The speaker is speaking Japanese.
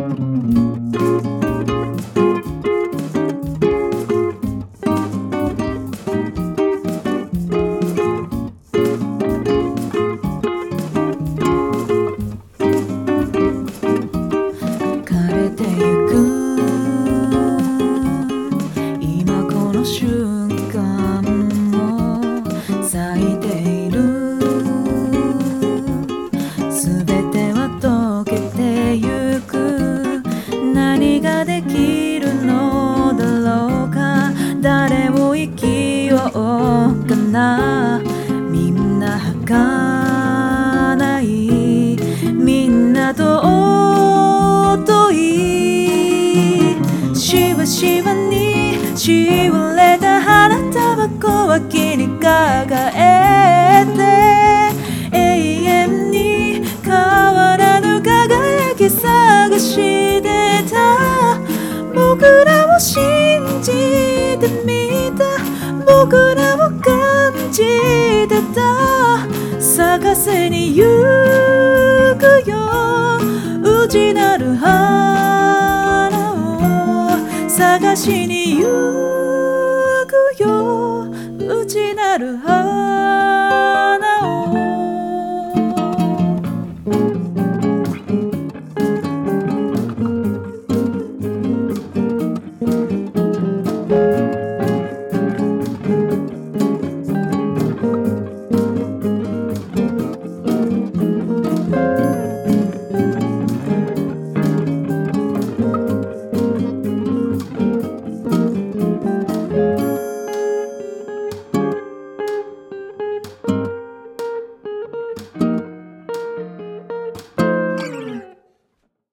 瞬間も咲いている。すべては溶けてゆく。何ができるのだろうか。誰を生きようかな。みんな儚い、みんな尊い。しわしわにしおれた花束小脇に抱えて、永遠に変わらぬ輝き探してた。僕らを信じてみた、僕らを感じてた。探せに行くよ、内なる花を探しに行くよ、内なる花。